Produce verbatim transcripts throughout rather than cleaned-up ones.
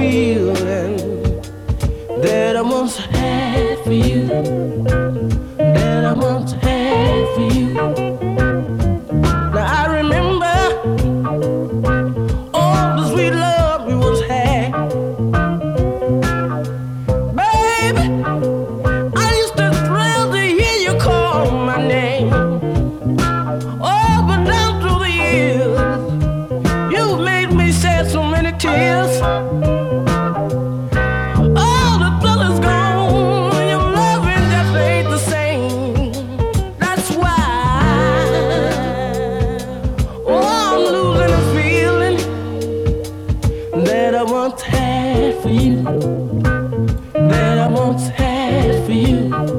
feeling that I once had for you, that I once had for you. Now I remember all the sweet love we once had. Baby, I used to thrill to hear you call my name. Oh, but down through the years, you've made me shed so many tears. All the color's gone, your loving just ain't the same. That's why, oh, I'm losing a feeling that I once had for you, that I once had for you.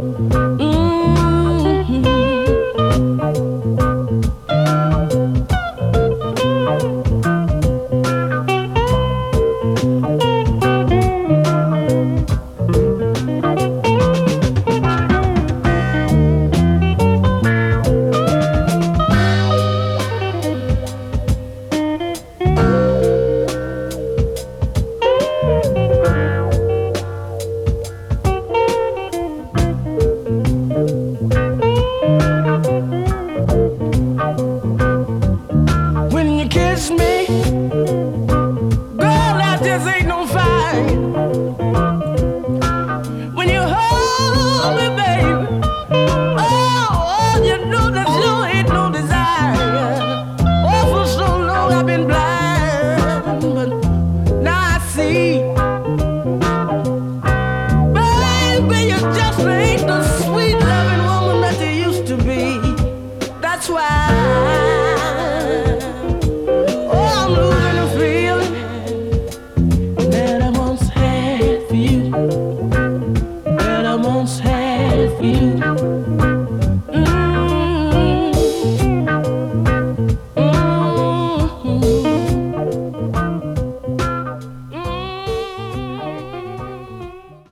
When you kiss me, girl, that just ain't no fight. When you hold me, baby, oh, oh, you know that sure ain't no desire. Oh, for so long I've been blind, but now I see. Baby, you just ain't the sweet loving woman that you used to be. That's why, oh, I'm losing a feeling that I once had for you, that I once had for you.